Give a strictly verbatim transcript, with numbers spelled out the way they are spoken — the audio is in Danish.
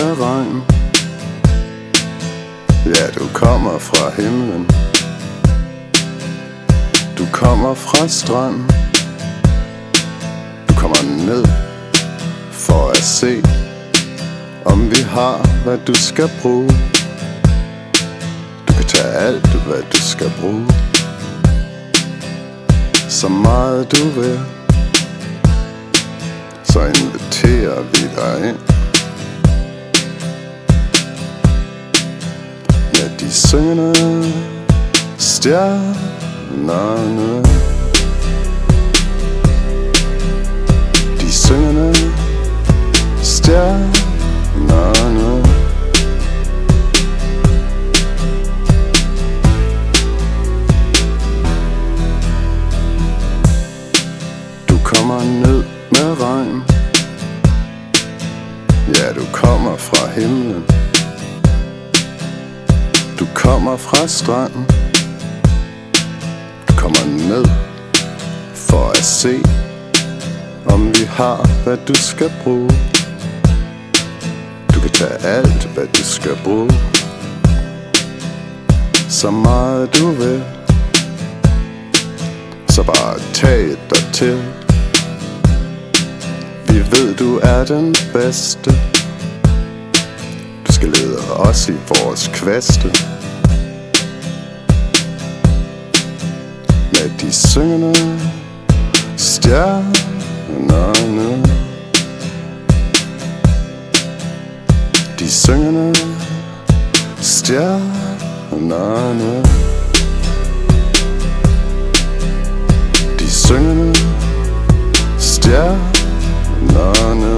med regn. Ja, du kommer fra himlen. Du kommer fra stranden. Du kommer ned for at se, om vi har, hvad du skal bruge. Du kan tage alt, hvad du skal bruge, så meget du vil. Så inviterer vi dig ind. Ja, de syngende stjernerne, de syngende stjernerne. Du kommer ned med regn. Ja, du kommer fra himlen. Du kommer fra stranden. Du kommer ned for at se, om vi har, hvad du skal bruge. Du kan tage alt, hvad du skal bruge, så meget du vil. Så bare tag dig til. Vi ved, du er den bedste. Du skal lede os i vores kvaste. Med de syngende stjernerne, de syngende stjernerne, de syngende stjernerne.